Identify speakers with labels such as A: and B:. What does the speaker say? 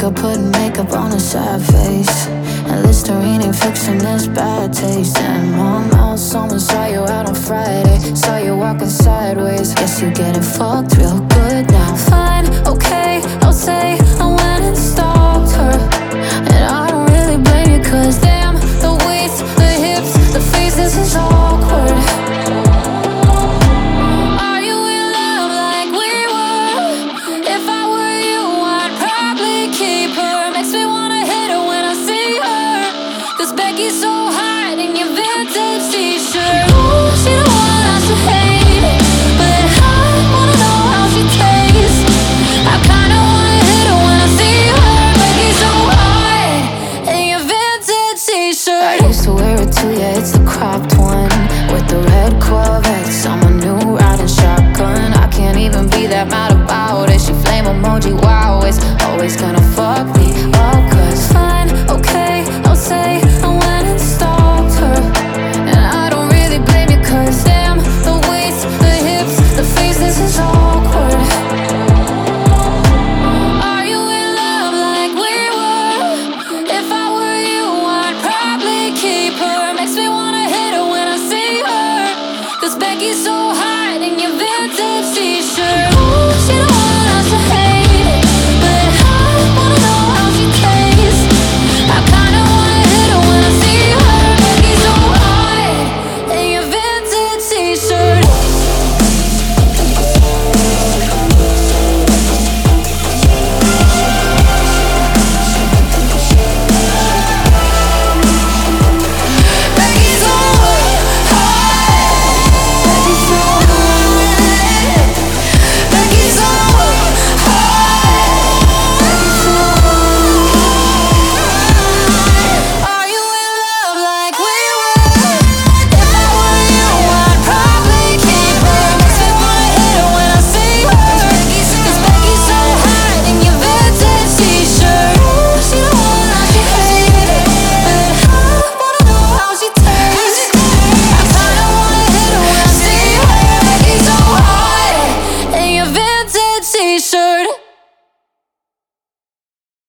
A: up, putting makeup on a sad face, and Listerine ain't fixing this bad taste. And mom, out, someone saw you out on Friday, saw you walking sideways. Guess you getting fucked real good now. Fine, okay, I'll say I went and stalked her, and I don't really blame you, cause damn, the waist, the hips, the face, this is awkward. Are you in love like we were? If I were you, I'd probably keep her. Makes me wanna hit her when I see her, cause Becky's so hot in your vintage t-shirt. Ooh, she the one I should hate, but I wanna know how she tastes. I kinda wanna hit her when I see her. Becky's so hot in your vintage t-shirt. I used to